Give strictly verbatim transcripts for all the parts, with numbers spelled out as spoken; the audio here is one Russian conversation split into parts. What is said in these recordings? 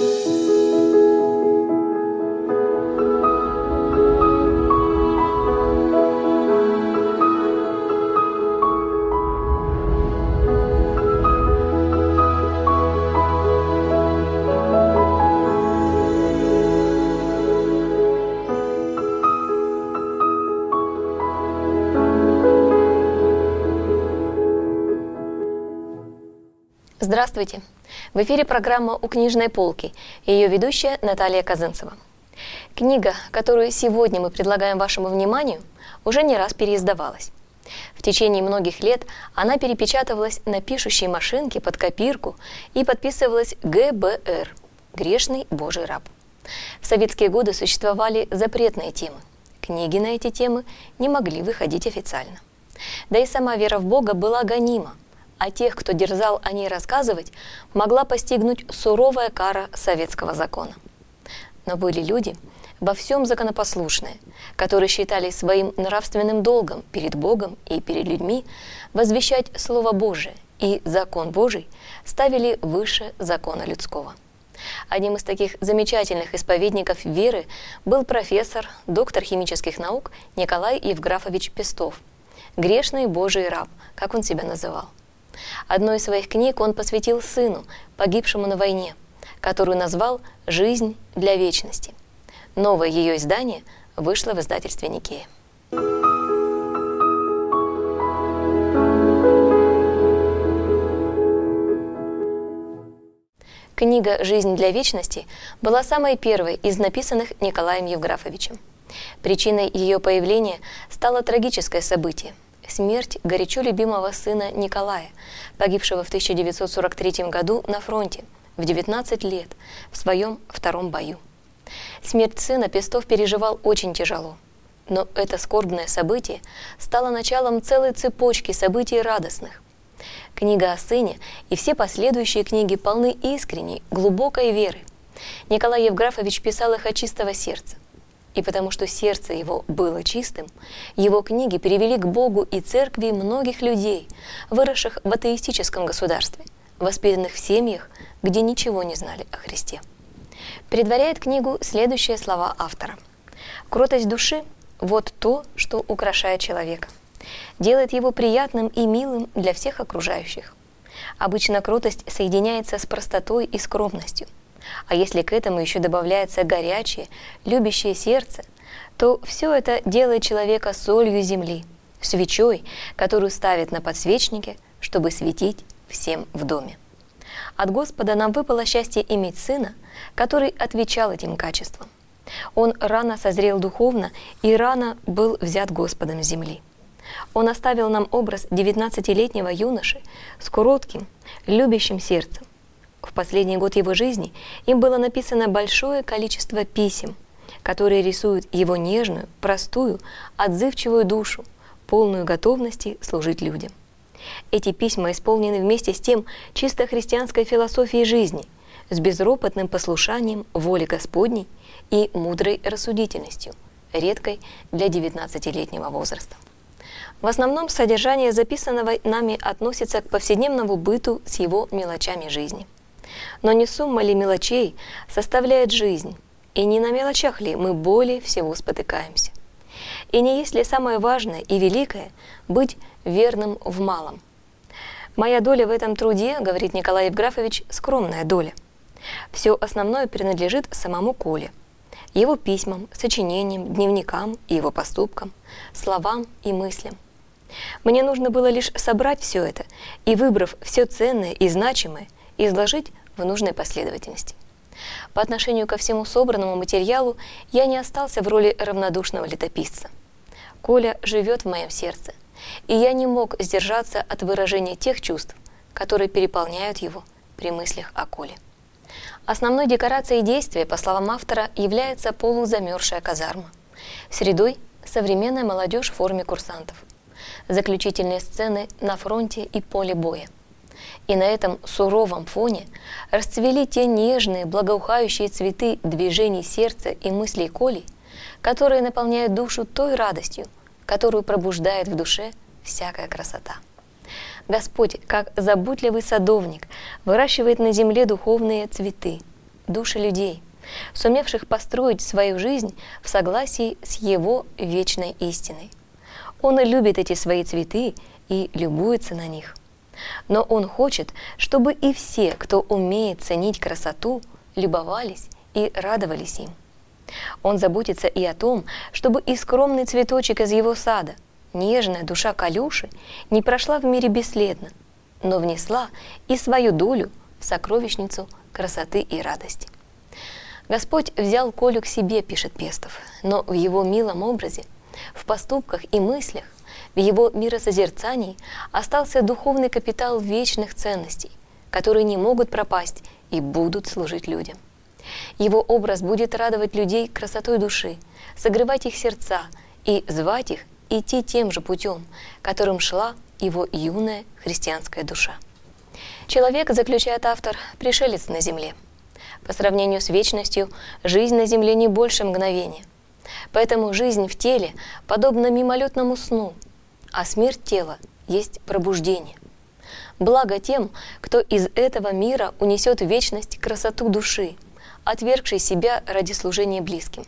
Здравствуйте! В эфире программа «У книжной полки» и ее ведущая Наталья Казанцева. Книга, которую сегодня мы предлагаем вашему вниманию, уже не раз переиздавалась. В течение многих лет она перепечатывалась на пишущей машинке под копирку и подписывалась Г Б Р – «Грешный Божий раб». В советские годы существовали запретные темы. Книги на эти темы не могли выходить официально. Да и сама вера в Бога была гонима, а тех, кто дерзал о ней рассказывать, могла постигнуть суровая кара советского закона. Но были люди, во всем законопослушные, которые считали своим нравственным долгом перед Богом и перед людьми возвещать Слово Божие, и закон Божий ставили выше закона людского. Одним из таких замечательных исповедников веры был профессор, доктор химических наук Николай Евграфович Пестов, «Грешный Божий раб», как он себя называл. Одной из своих книг он посвятил сыну, погибшему на войне, которую назвал «Жизнь для вечности». Новое ее издание вышло в издательстве Никея. Книга «Жизнь для вечности» была самой первой из написанных Николаем Евграфовичем. Причиной ее появления стало трагическое событие – смерть горячо любимого сына Николая, погибшего в тысяча девятьсот сорок третьем году на фронте в девятнадцать лет в своем втором бою. Смерть сына Пестов переживал очень тяжело, но это скорбное событие стало началом целой цепочки событий радостных. Книга о сыне и все последующие книги полны искренней, глубокой веры. Николай Евграфович писал их от чистого сердца. И потому что сердце его было чистым, его книги привели к Богу и церкви многих людей, выросших в атеистическом государстве, воспитанных в семьях, где ничего не знали о Христе. Предваряет книгу следующие слова автора. «Кротость души – вот то, что украшает человека, делает его приятным и милым для всех окружающих. Обычно кротость соединяется с простотой и скромностью. А если к этому еще добавляется горячее, любящее сердце, то все это делает человека солью земли, свечой, которую ставят на подсвечнике, чтобы светить всем в доме. От Господа нам выпало счастье иметь сына, который отвечал этим качествам. Он рано созрел духовно и рано был взят Господом с земли. Он оставил нам образ девятнадцатилетнего юноши с коротким, любящим сердцем. В последний год его жизни им было написано большое количество писем, которые рисуют его нежную, простую, отзывчивую душу, полную готовности служить людям. Эти письма исполнены вместе с тем чисто христианской философией жизни, с безропотным послушанием воле Господней и мудрой рассудительностью, редкой для девятнадцатилетнего возраста. В основном содержание записанного нами относится к повседневному быту с его мелочами жизни. Но не сумма ли мелочей составляет жизнь, и не на мелочах ли мы более всего спотыкаемся? И не есть ли самое важное и великое быть верным в малом? Моя доля в этом труде, говорит Николай Евграфович, скромная доля. Все основное принадлежит самому Коле, его письмам, сочинениям, дневникам и его поступкам, словам и мыслям. Мне нужно было лишь собрать все это и, выбрав все ценное и значимое, изложить в нужной последовательности. По отношению ко всему собранному материалу я не остался в роли равнодушного летописца. Коля живет в моем сердце, и я не мог сдержаться от выражения тех чувств, которые переполняют его при мыслях о Коле. Основной декорацией действия, по словам автора, является полузамерзшая казарма. Средой – современная молодежь в форме курсантов. Заключительные сцены на фронте и поле боя. И на этом суровом фоне расцвели те нежные, благоухающие цветы движений сердца и мыслей Коли, которые наполняют душу той радостью, которую пробуждает в душе всякая красота. Господь, как заботливый садовник, выращивает на земле духовные цветы, души людей, сумевших построить свою жизнь в согласии с Его вечной истиной. Он любит эти свои цветы и любуется на них. Но Он хочет, чтобы и все, кто умеет ценить красоту, любовались и радовались им. Он заботится и о том, чтобы и скромный цветочек из Его сада, нежная душа Колюши, не прошла в мире бесследно, но внесла и свою долю в сокровищницу красоты и радости. Господь взял Колю к себе, пишет Пестов, но в его милом образе, в поступках и мыслях, в его миросозерцании остался духовный капитал вечных ценностей, которые не могут пропасть и будут служить людям. Его образ будет радовать людей красотой души, согревать их сердца и звать их идти тем же путем, которым шла его юная христианская душа. Человек, заключает автор, пришелец на земле. По сравнению с вечностью, жизнь на земле не больше мгновения. Поэтому жизнь в теле подобна мимолетному сну, а смерть тела есть пробуждение. Благо тем, кто из этого мира унесет в вечность красоту души, отвергшей себя ради служения близким.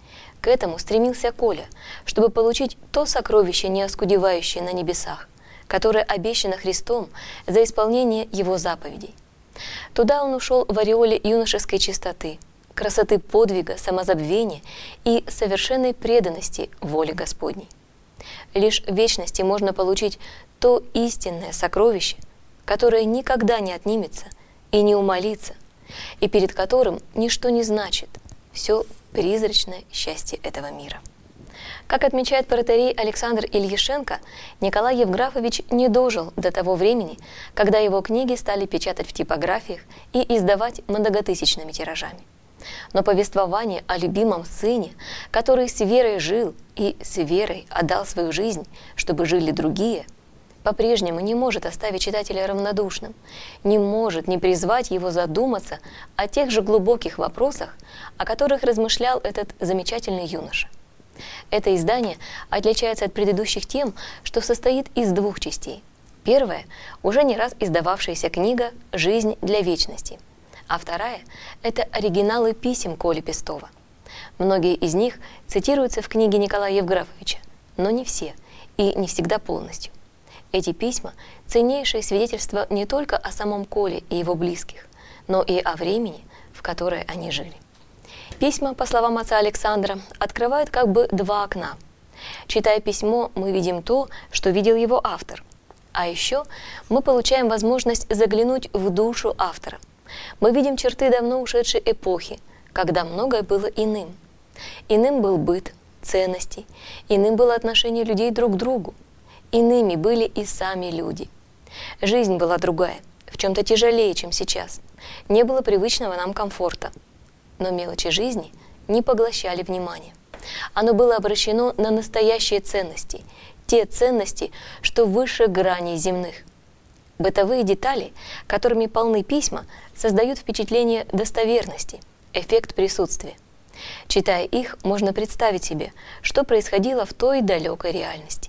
К этому стремился Коля, чтобы получить то сокровище, не оскудевающее на небесах, которое обещано Христом за исполнение Его заповедей. Туда он ушел в ореоле юношеской чистоты, красоты подвига, самозабвения и совершенной преданности воле Господней. Лишь в вечности можно получить то истинное сокровище, которое никогда не отнимется и не умолится, и перед которым ничто не значит, все призрачное счастье этого мира. Как отмечает протоиерей Александр Ильишенко, Николай Евграфович не дожил до того времени, когда его книги стали печатать в типографиях и издавать многотысячными тиражами. Но повествование о любимом сыне, который с верой жил и с верой отдал свою жизнь, чтобы жили другие, по-прежнему не может оставить читателя равнодушным, не может не призвать его задуматься о тех же глубоких вопросах, о которых размышлял этот замечательный юноша. Это издание отличается от предыдущих тем, что состоит из двух частей. Первая – уже не раз издававшаяся книга «Жизнь для вечности», а вторая – это оригиналы писем Коли Пестова. Многие из них цитируются в книге Николая Евграфовича, но не все и не всегда полностью. Эти письма – ценнейшее свидетельство не только о самом Коле и его близких, но и о времени, в которое они жили. Письма, по словам отца Александра, открывают как бы два окна. Читая письмо, мы видим то, что видел его автор. А еще мы получаем возможность заглянуть в душу автора. Мы видим черты давно ушедшей эпохи, когда многое было иным. Иным был быт, ценности, иным было отношение людей друг к другу. Иными были и сами люди. Жизнь была другая, в чем-то тяжелее, чем сейчас. Не было привычного нам комфорта. Но мелочи жизни не поглощали внимания. Оно было обращено на настоящие ценности, те ценности, что выше граней земных. Бытовые детали, которыми полны письма, создают впечатление достоверности, эффект присутствия. Читая их, можно представить себе, что происходило в той далекой реальности.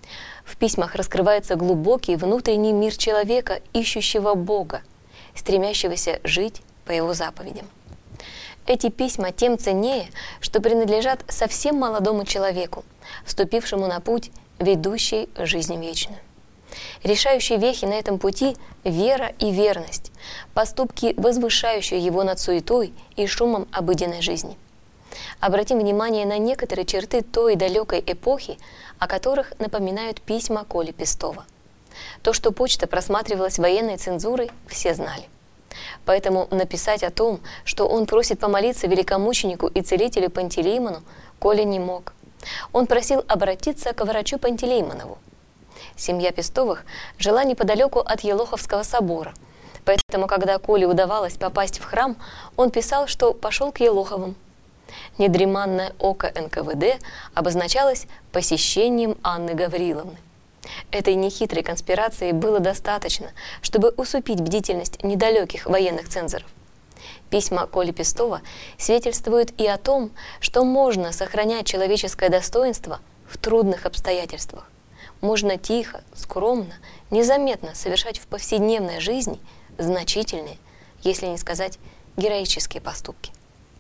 В письмах раскрывается глубокий внутренний мир человека, ищущего Бога, стремящегося жить по Его заповедям. Эти письма тем ценнее, что принадлежат совсем молодому человеку, вступившему на путь, ведущий жизнь вечную. Решающие вехи на этом пути – вера и верность, поступки, возвышающие его над суетой и шумом обыденной жизни. Обратим внимание на некоторые черты той далекой эпохи, о которых напоминают письма Коли Пестова. То, что почта просматривалась военной цензурой, все знали. Поэтому написать о том, что он просит помолиться великомученику и целителю Пантелеймону, Коля не мог. Он просил обратиться к врачу Пантелеймонову. Семья Пестовых жила неподалеку от Елоховского собора, поэтому, когда Коле удавалось попасть в храм, он писал, что пошел к Елоховым. Недреманное око эн ка вэ дэ обозначалось посещением Анны Гавриловны. Этой нехитрой конспирации было достаточно, чтобы усыпить бдительность недалеких военных цензоров. Письма Коли Пестова свидетельствуют и о том, что можно сохранять человеческое достоинство в трудных обстоятельствах. Можно тихо, скромно, незаметно совершать в повседневной жизни значительные, если не сказать героические поступки.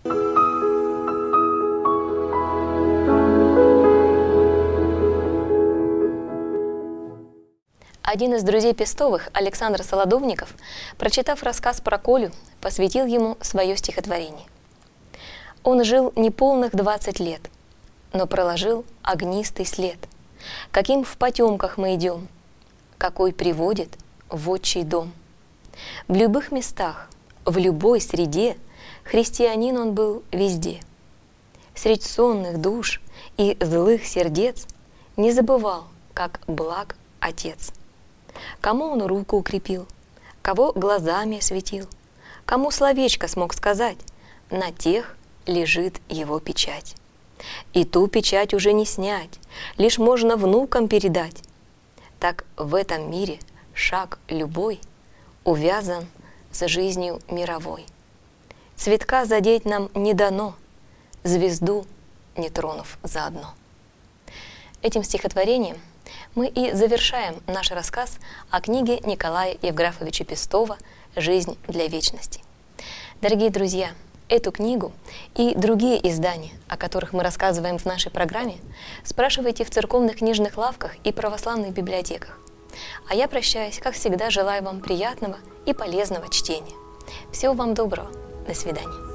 Один из друзей Пестовых, Александр Солодовников, прочитав рассказ про Колю, посвятил ему свое стихотворение. Он жил неполных двадцать лет, но проложил огнистый след, каким в потемках мы идем, какой приводит в отчий дом. В любых местах, в любой среде христианин он был везде. Средь сонных душ и злых сердец не забывал, как благ Отец. Кому он руку укрепил, кого глазами осветил, кому словечко смог сказать, на тех лежит его печать. И ту печать уже не снять, лишь можно внукам передать. Так в этом мире шаг любой увязан с жизнью мировой. Цветка задеть нам не дано, звезду не тронув заодно. Этим стихотворением мы и завершаем наш рассказ о книге Николая Евграфовича Пестова «Жизнь для вечности». Дорогие друзья, эту книгу и другие издания, о которых мы рассказываем в нашей программе, спрашивайте в церковных книжных лавках и православных библиотеках. А я прощаюсь, как всегда, желаю вам приятного и полезного чтения. Всего вам доброго. До свидания.